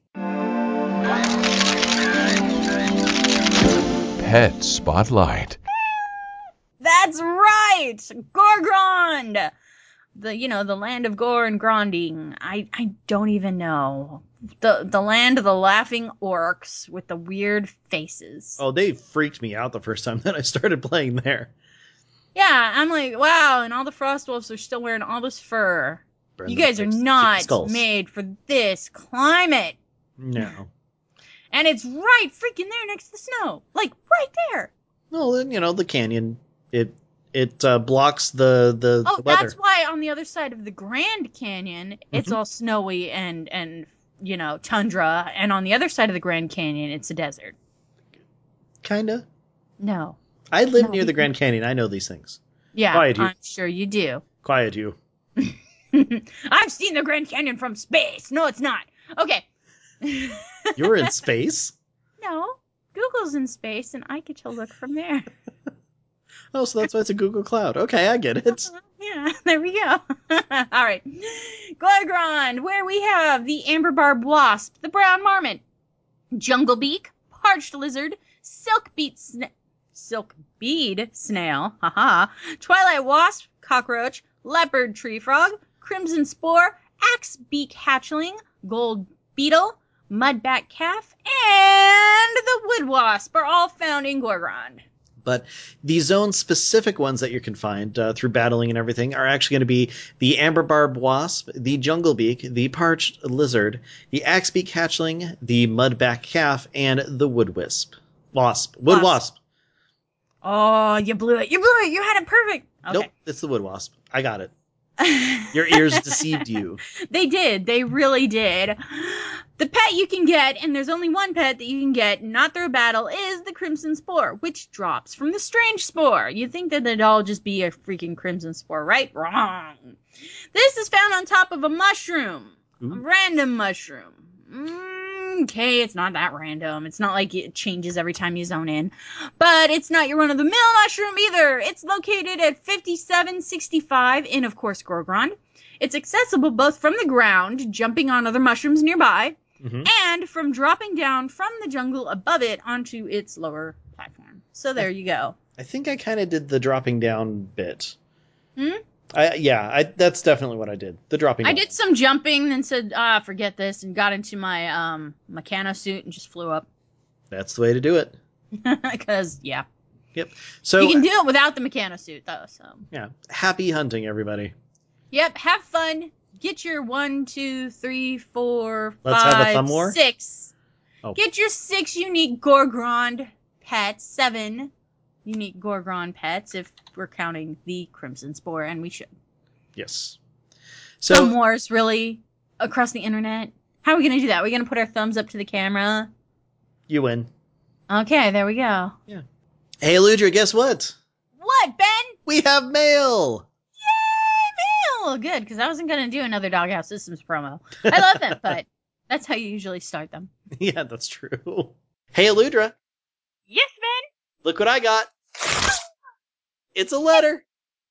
Pet Spotlight. That's right! Gorgrond! The, you know, the land of gore and gronding. I, I don't even know. The, the land of the laughing orcs with the weird faces. Oh, they freaked me out the first time that I started playing there. Yeah, I'm like, wow, and all the Frostwolves are still wearing all this fur. Burn You the guys are pipes, keep the not skulls. made for this climate. No. And it's right freaking there next to the snow. Like, right there. Well, then, you know, the canyon, it it uh, blocks the, the, Oh, the weather. that's why on the other side of the Grand Canyon, it's Mhm. all snowy and, and, you know, tundra. And on the other side of the Grand Canyon, it's a desert. Kinda. No. I live No, near the you- Grand Canyon. I know these things. Yeah, Quiet, you. I'm sure you do. Quiet, you. I've seen the Grand Canyon from space. No, it's not. Okay. You're in space? No. Google's in space, and I get to look from there. Oh, so that's why it's a Google Cloud. Okay, I get it. Yeah, there we go. All right. Gorgrond, where we have the amber barb wasp, the brown marmot, jungle beak, parched lizard, silk beet sna- silk bead snail, haha, twilight wasp, cockroach, leopard tree frog, crimson spore, axe beak hatchling, gold beetle, mudback calf, and the wood wasp are all found in Gorgrond. But the zone-specific ones that you can find uh, through battling and everything are actually going to be the amber barb wasp, the jungle beak, the parched lizard, the axebeak hatchling, the mudback calf, and the wood wisp. Wasp. Wood wasp. Wasp. Oh, you blew it. You blew it. You had it perfect. Okay. Nope, it's the wood wasp. I got it. Your ears deceived you. They did. They really did. The pet you can get, and there's only one pet that you can get, not through a battle, is the Crimson Spore, which drops from the Strange Spore. You'd think that it'd all just be a freaking Crimson Spore, right? Wrong. This is found on top of a mushroom. Ooh. A random mushroom. Mm, okay, it's not that random. It's not like it changes every time you zone in. But it's not your run-of-the-mill mushroom either. It's located at fifty-seven sixty-five in, of course, Gorgrond. It's accessible both from the ground, jumping on other mushrooms nearby, Mm-hmm. and from dropping down from the jungle above it onto its lower platform. So there you go. I think I kind of did the dropping down bit. Hmm? I, yeah, I, that's definitely what I did. The dropping I down. did some jumping and said, ah, forget this, and got into my um Meccano suit and just flew up. That's the way to do it. Because, yeah. Yep. So You can do it without the Meccano suit, though, so. yeah, happy hunting, everybody. Yep, have fun. Get your one, two, three, four, Let's have a five, thumb war? six. Oh. Get your six unique Gorgrond pets, seven unique Gorgrond pets, if we're counting the Crimson Spore, and we should. Yes. So Thumb wars, really? Across the internet? How are we going to do that? Are we going to put our thumbs up to the camera? you win. Okay, there we go. Hey, Ludra, guess what? What, Ben? We have mail. Yay, mail! Good, because I wasn't going to do another Doghouse Systems promo. I love them, but that's how you usually start them. Yeah, that's true. Hey, Ludra, Yes, Ben? look what I got. It's a letter.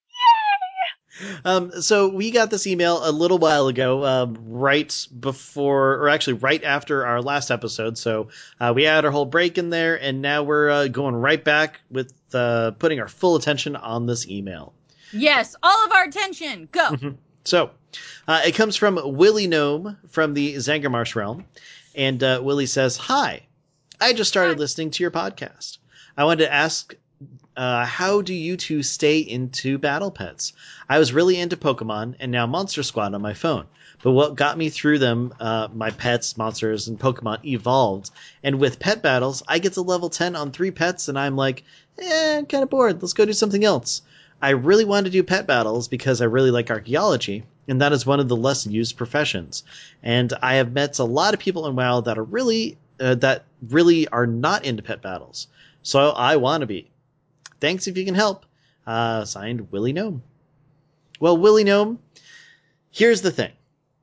Um, so we got this email a little while ago, um, right before, or actually right after our last episode. So uh, we had our whole break in there, and now we're uh, going right back with uh, putting our full attention on this email. Yes, all of our attention. Go. Mhm. So uh, it comes from Willie Gnome from the Zangarmarsh realm, and uh, Willie says, "Hi, I just started Hi. listening to your podcast. I wanted to ask." Uh, how do you two stay into battle pets? I was really into Pokemon and now Monster Squad on my phone. But what got me through them, uh, my pets, monsters, and Pokemon evolved. And with pet battles, I get to level ten on three pets and I'm like, eh, I'm kind of bored. Let's go do something else. I really want to do pet battles because I really like archaeology, and that is one of the less used professions. And I have met a lot of people in WoW that are really, uh, that really are not into pet battles. So I want to be. Thanks if you can help. Uh, signed, Willie Gnome. Well, Willie Gnome, here's the thing.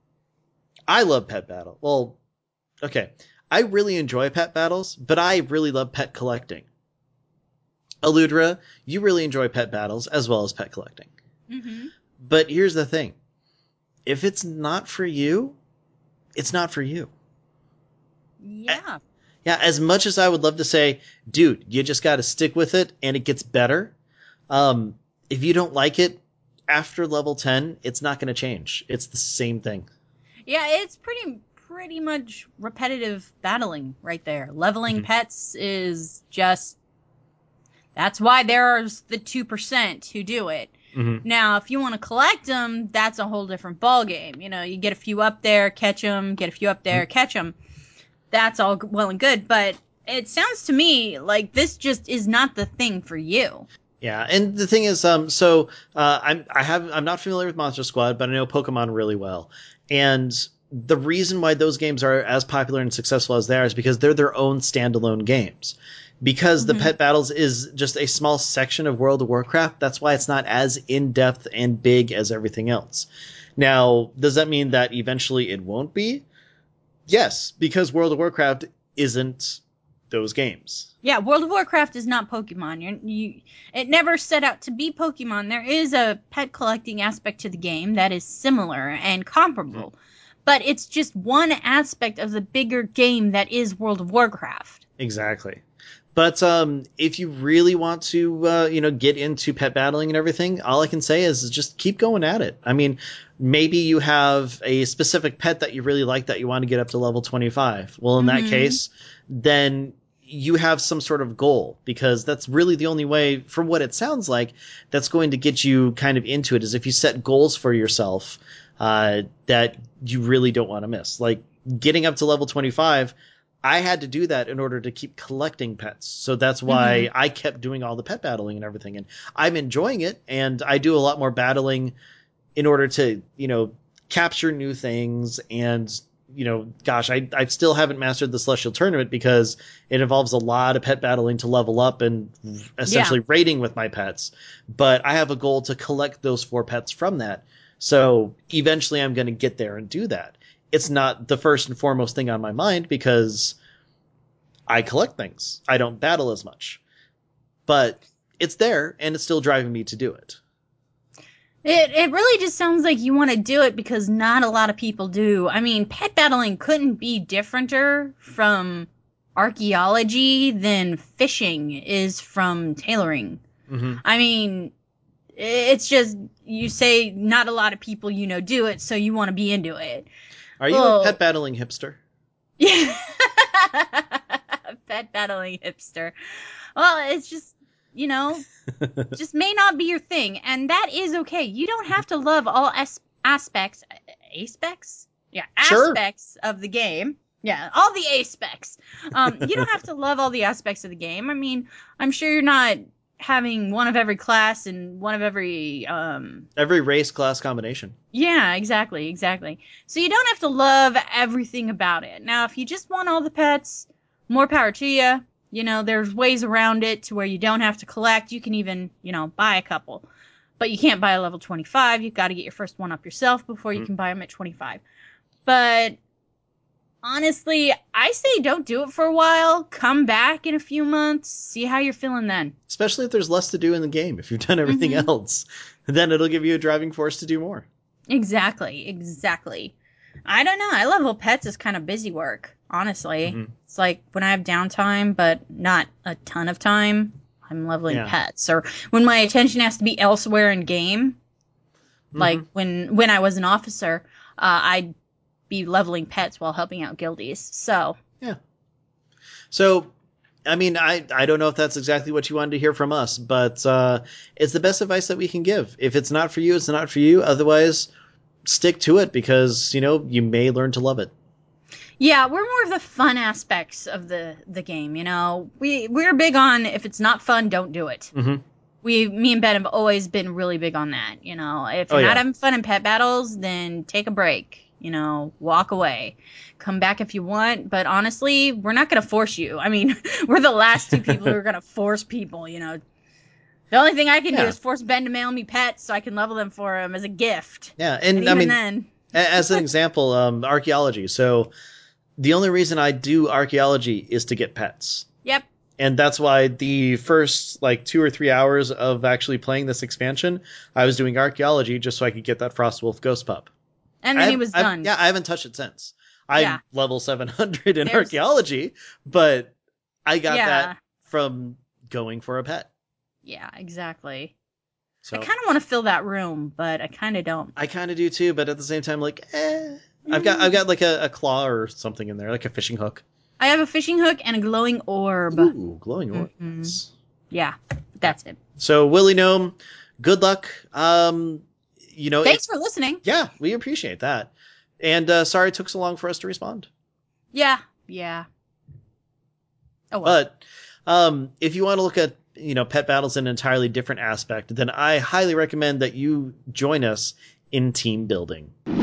I love pet battle. Well, okay. I really enjoy pet battles, but I really love pet collecting. Aludra, you really enjoy pet battles as well as pet collecting. Mm-hmm. But here's the thing. If it's not for you, it's not for you. Yeah. Yeah, as much as I would love to say, dude, you just got to stick with it and it gets better. Um, if you don't like it after level ten, it's not going to change. It's the same thing. Yeah, it's pretty pretty much repetitive battling right there. Leveling Mhm. pets is just... That's why there's the two percent who do it. Mm-hmm. Now, if you want to collect them, that's a whole different ballgame. You know, you get a few up there, catch them, get a few up there, Mm-hmm. catch them. That's all well and good, but it sounds to me like this just is not the thing for you. Yeah, and the thing is, um, so uh, I'm I have I'm not familiar with Monster Squad, but I know Pokemon really well, and the reason why those games are as popular and successful as they are is because they're their own standalone games. Because the Mhm. pet battles is just a small section of World of Warcraft, that's why it's not as in-depth and big as everything else. Now, does that mean that eventually it won't be? Yes, because World of Warcraft isn't those games. Yeah, World of Warcraft is not Pokemon. You're, you, it never set out to be Pokemon. There is a pet collecting aspect to the game that is similar and comparable, but it's just one aspect of the bigger game that is World of Warcraft. Exactly. But um, if you really want to, uh, you know, get into pet battling and everything, all I can say is, is just keep going at it. I mean, maybe you have a specific pet that you really like that you want to get up to level twenty-five. Well, in that Mhm. case, then you have some sort of goal, because that's really the only way, from what it sounds like, that's going to get you kind of into it, is if you set goals for yourself uh, that you really don't want to miss. Like getting up to level twenty-five, I had to do that in order to keep collecting pets. So that's why mm-hmm. I kept doing all the pet battling and everything. And I'm enjoying it. And I do a lot more battling in order to, you know, capture new things. And, you know, gosh, I, I still haven't mastered the Celestial Tournament because it involves a lot of pet battling to level up and essentially yeah. raiding with my pets. But I have a goal to collect those four pets from that. So eventually I'm going to get there and do that. It's not the first and foremost thing on my mind because I collect things. I don't battle as much. But it's there, and it's still driving me to do it. It it really just sounds like you want to do it because not a lot of people do. I mean, pet battling couldn't be differenter from archaeology than fishing is from tailoring. Mm-hmm. I mean, it's just, you say not a lot of people, you know, do it, so you want to be into it. Are you oh. a pet battling hipster? Yeah. Pet battling hipster. Well, it's just, you know, just may not be your thing. And that is okay. You don't have to love all as- aspects. Aspects? Yeah, sure. aspects of the game. Yeah, all the aspects. Um, you don't have to love all the aspects of the game. I mean, I'm sure you're not having one of every class and one of every um every race class combination. Yeah, exactly, exactly. So you don't have to love everything about it. Now, if you just want all the pets, more power to you. You know, there's ways around it to where you don't have to collect. You can even, you know, buy a couple. But you can't buy a level twenty-five. You've got to get your first one up yourself before you mm-hmm. can buy them at twenty-five. But honestly, I say don't do it for a while. Come back in a few months. See how you're feeling then. Especially if there's less to do in the game. If you've done everything mm-hmm. else, then it'll give you a driving force to do more. Exactly. Exactly. I don't know. I level pets as kind of busy work, honestly. Mm-hmm. It's like when I have downtime, but not a ton of time, I'm leveling yeah. pets. Or when my attention has to be elsewhere in game, mm-hmm. like when, when I was an officer, uh, I'd be leveling pets while helping out guildies. So yeah. So, I mean, I, I don't know if that's exactly what you wanted to hear from us, but uh, it's the best advice that we can give. If it's not for you, it's not for you. Otherwise, stick to it because, you know, you may learn to love it. Yeah, we're more of the fun aspects of the, the game, you know. We, we're big on if it's not fun, don't do it. Mm-hmm. We, me and Ben have always been really big on that, you know. If you're oh, not yeah. having fun in pet battles, then take a break. You know, walk away. Come back if you want. But honestly, we're not going to force you. I mean, we're the last two people who are going to force people, you know. The only thing I can yeah. do is force Ben to mail me pets so I can level them for him as a gift. Yeah, and, and I even mean, then... as an example, um, archaeology. So the only reason I do archaeology is to get pets. Yep. And that's why the first, like, two or three hours of actually playing this expansion, I was doing archaeology just so I could get that Frostwolf Ghost Pup. And then I've, he was I've, done. Yeah, I haven't touched it since. I'm yeah. level seven hundred in There's... archaeology, but I got yeah. that from going for a pet. Yeah, exactly. So, I kind of want to fill that room, but I kind of don't. I kind of do too, but at the same time, like, eh. Mm. I've got I've got like a, a claw or something in there, like a fishing hook. I have a fishing hook and a glowing orb. Ooh, glowing orb. Mm-hmm. Yeah, that's it. So, Willy Gnome, good luck. Um... You know, thanks for listening. Yeah, we appreciate that. And uh, sorry it took so long for us to respond. Yeah, yeah. Oh well. But um, if you want to look at, you know, pet battles in an entirely different aspect, then I highly recommend that you join us in team building. Team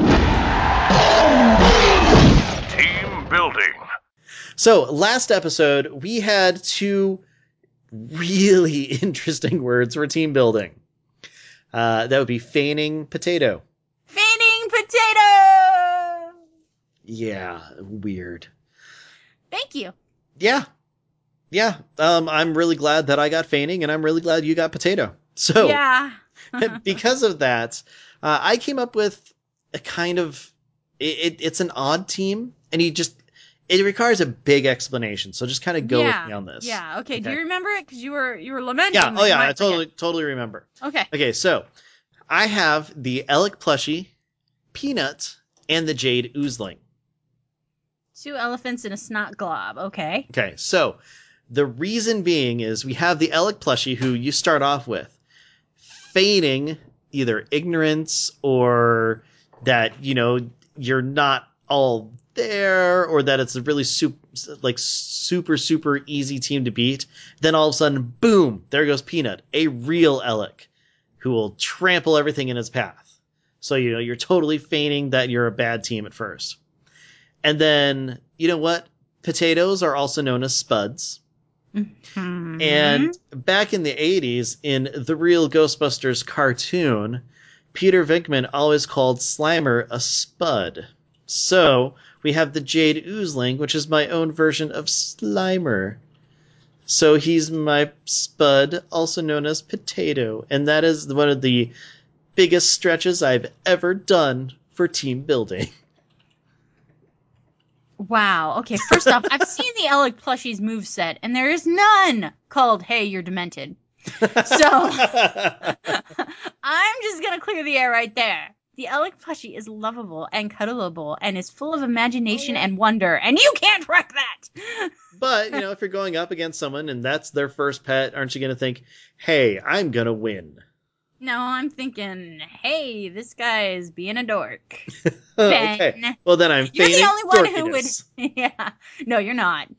building. So last episode, we had two really interesting words for team building. Uh, that would be feigning potato. Feigning potato! Yeah, weird. Thank you. Yeah. Yeah. Um, I'm really glad that I got feigning, and I'm really glad you got potato. So, yeah. because of that, uh, I came up with a kind of, it, it, it's an odd team, and you just, it requires a big explanation. So just kind of go yeah. with me on this. Yeah. Okay. okay. Do you remember it? Because you were you were lamenting. Yeah. Oh yeah. I totally forget. totally remember. Okay. Okay. So I have the Elec plushie, Peanut, and the Jade Oozling. Two elephants and a snot glob. Okay. Okay. So the reason being is we have the Elec plushie who you start off with, feigning either ignorance or that, you know, you're not all there, or that it's a really super, like super, super easy team to beat, then all of a sudden, boom, there goes Peanut, a real Alec, who will trample everything in his path. So, you know, you're totally feigning that you're a bad team at first. And then, you know what? Potatoes are also known as spuds. Mm-hmm. And back in the eighties, in the real Ghostbusters cartoon, Peter Venkman always called Slimer a spud. So we have the Jade Oozling, which is my own version of Slimer. So he's my spud, also known as Potato. And that is one of the biggest stretches I've ever done for team building. Wow. Okay, first off, I've seen the Alec Plushies moveset, and there is none called Hey, You're Demented. So, I'm just gonna clear the air right there. The Alec Plushie is lovable and cuddleable and is full of imagination Oh, yeah. and wonder, and you can't wreck that! But, you know, if you're going up against someone and that's their first pet, aren't you going to think, hey, I'm going to win? No, I'm thinking, hey, this guy is being a dork. Okay. Ben. Well, then I'm You're the feigning only one who would... dorkiness. Yeah. No, you're not.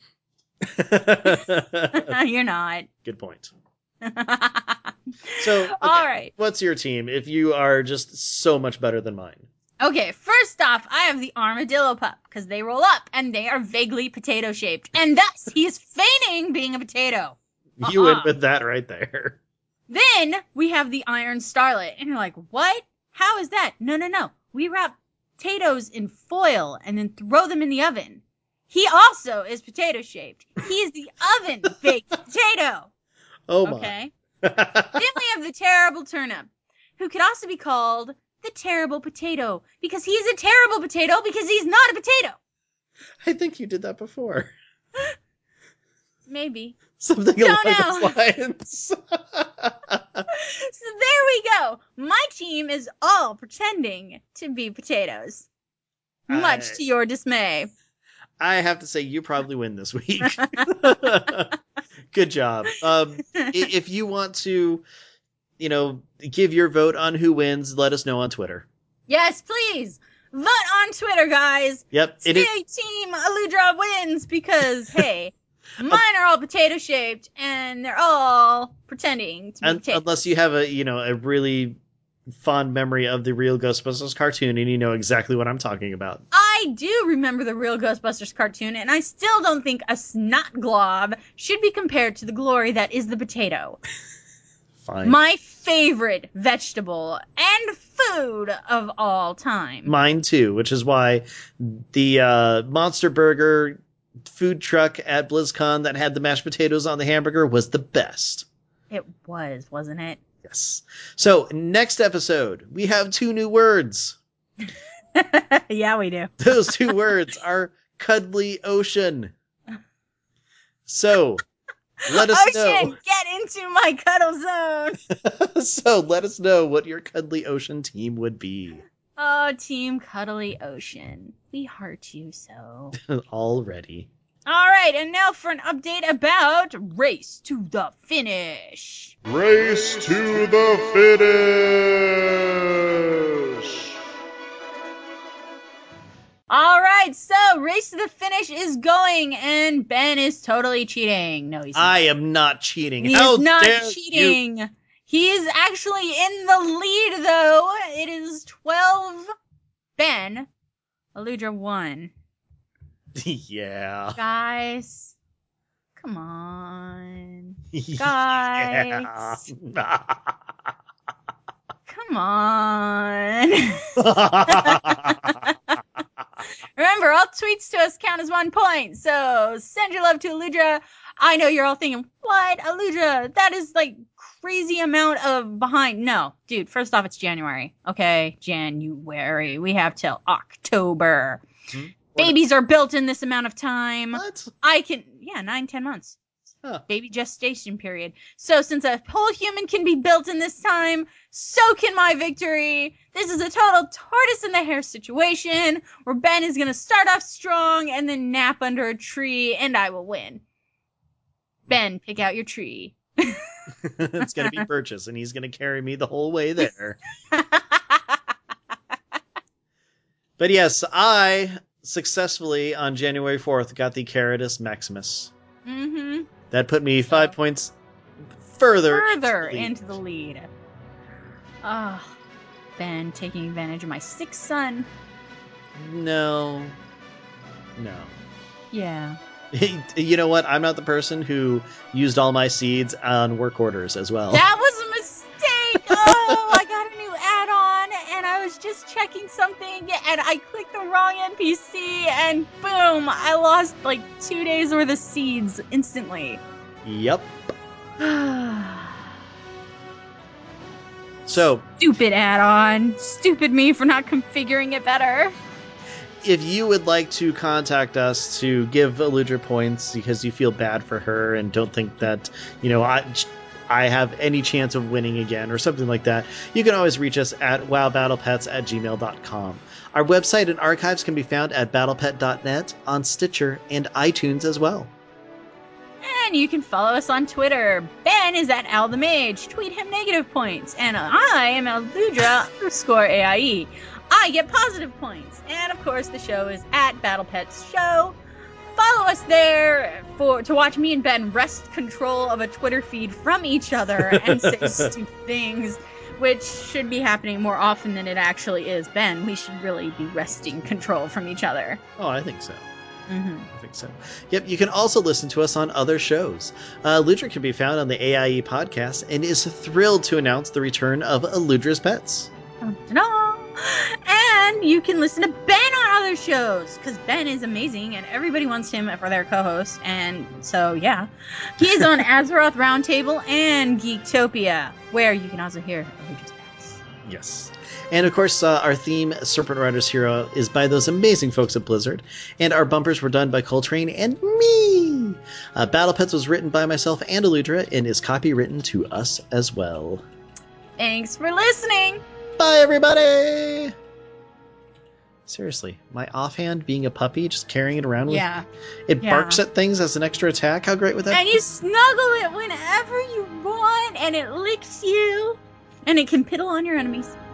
You're not. Good point. So, okay, All right. what's your team if you are just so much better than mine? Okay, first off, I have the Armadillo Pup, because they roll up, and they are vaguely potato-shaped, and thus, he is feigning being a potato. You win Uh-uh. with that right there. Then, we have the Iron Starlet, and you're like, what? How is that? No, no, no. We wrap potatoes in foil, and then throw them in the oven. He also is potato-shaped. He is the oven-baked potato. Oh my. Okay? Then we have the Terrible Turnip, who could also be called the Terrible Potato, because he is a terrible potato because he's not a potato. I think you did that before. Maybe. Something Don't along know. those lines. So there we go. My team is all pretending to be potatoes. Much I- to your dismay. I have to say, you probably win this week. Good job. Um, i- if you want to, you know, give your vote on who wins, let us know on Twitter. Yes, please. Vote on Twitter, guys. Yep. Say It is, Team Aludra wins because, hey, mine are all potato-shaped and they're all pretending to be un- potatoes. unless you have a, you know, a really fond memory of the real Ghostbusters cartoon and you know exactly what I'm talking about. I do remember the real Ghostbusters cartoon, and I still don't think a snot glob should be compared to the glory that is the potato. Fine. My favorite vegetable and food of all time. Mine too, which is why the uh, Monster Burger food truck at BlizzCon that had the mashed potatoes on the hamburger was the best. It was, wasn't it? Yes. So, next episode, we have two new words. Yeah, we do. Those two words are cuddly ocean. So, let us Ocean, get into my cuddle zone. know. So, let us know what your cuddly ocean team would be. Oh, Team Cuddly Ocean. We heart you so. Already. All right, and now for an update about Race to the Finish. Race to the finish! All right, so Race to the Finish is going, and Ben is totally cheating. No, he's not. I am not cheating. He How is not dare you? cheating. He is actually in the lead, though. It is twelve. Ben, Aludra one. Yeah. Guys, come on. Yeah. Come on. Remember, all tweets to us count as one point. So send your love to Aludra. I know you're all thinking, what? Aludra, that is like crazy amount of behind. No, dude, first off, it's January. Okay, January. We have till October. Hmm? Babies are built in this amount of time. What? I can, yeah, nine, ten months. Huh. Baby gestation period. So since a whole human can be built in this time, so can my victory. This is a total tortoise in the hare situation where Ben is going to start off strong and then nap under a tree and I will win. Ben, pick out your tree. It's going to be Purchase, and he's going to carry me the whole way there. But yes, I successfully on January fourth got the Caratus Maximus. Mm-hmm. That put me five points further, Further into the lead. into the lead. Ah, Ben taking advantage of my sick son. No. No. Yeah. You know what? I'm not the person who used all my seeds on work orders as well. That was a mistake! Oh, I got a new add-on, and I was just checking something, and I clicked the wrong N P C, and boom! I lost like two days worth of seeds instantly. Yep. So, Stupid add-on. Stupid me for not configuring it better. if you would like to contact us to give Aludra points because you feel bad for her and don't think that, you know, I, I have any chance of winning again or something like that, you can always reach us at wowbattlepets at gmail dot com. Our website and archives can be found at battlepet dot net, on Stitcher, and iTunes as well. And you can follow us on Twitter. Ben is at Al the Mage. Tweet him negative points. And I am Aludra underscore A I E. I get positive points. And of course, the show is at Battle Pets Show. Follow us there for to watch me and Ben wrest control of a Twitter feed from each other and say stupid things, which should be happening more often than it actually is. Ben, we should really be wresting control from each other. Oh, I think so. Mm-hmm. I think so. Yep, you can also listen to us on other shows. Uh, Aludra can be found on the A I E podcast and is thrilled to announce the return of Aludra's Pets. Ta-da! And you can listen to Ben on other shows, because Ben is amazing and everybody wants him for their co-host. And so, yeah. He is on Azeroth Roundtable and Geektopia, where you can also hear Aludra's Pets. Yes. And of course, uh, our theme, Serpent Rider's Hero, is by those amazing folks at Blizzard. And our bumpers were done by Coltrane and me. Uh, Battle Pets was written by myself and Aludra and is copywritten to us as well. Thanks for listening! Bye, everybody! Seriously, my offhand being a puppy, just carrying it around with Yeah. it Yeah. barks at things as an extra attack. How great would that And be? you snuggle it whenever you want, and it licks you, and it can piddle on your enemies.